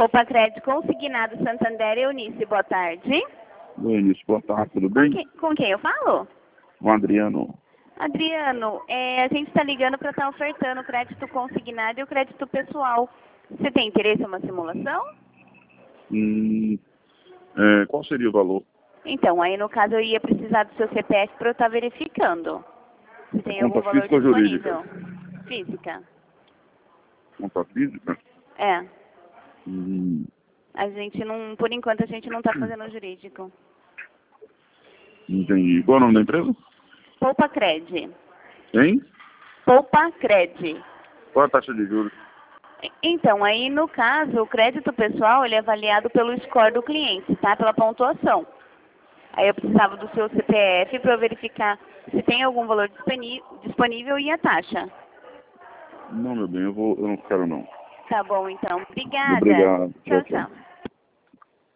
Poupa Crédito Consignado Santander, Eunice, boa tarde. Oi, Eunice, boa tarde, tudo bem? Com quem eu falo? Com o Adriano. Adriano, a gente está ligando para estar ofertando o crédito consignado e o crédito pessoal. Você tem interesse em uma simulação? Qual seria o valor? Então, aí no caso eu ia precisar do seu CPF para eu estar verificando. Se tem algum Conta valor física ou disponível. jurídica? Física. Conta física? É. Hum, A gente não, por enquanto a gente não está fazendo jurídico. entendi. Qual é o nome da empresa? Poupa Cred. Hein? Poupa Cred. Qual é a taxa de juros? Então, aí no caso, o crédito pessoal ele é avaliado pelo score do cliente, tá? Pela pontuação. Aí eu precisava do seu CPF para eu verificar se tem algum valor disponível e a taxa. Não, meu bem, eu não quero não. Tá bom, então. Obrigada. Obrigado. Tchau, Tchau, tchau. tchau.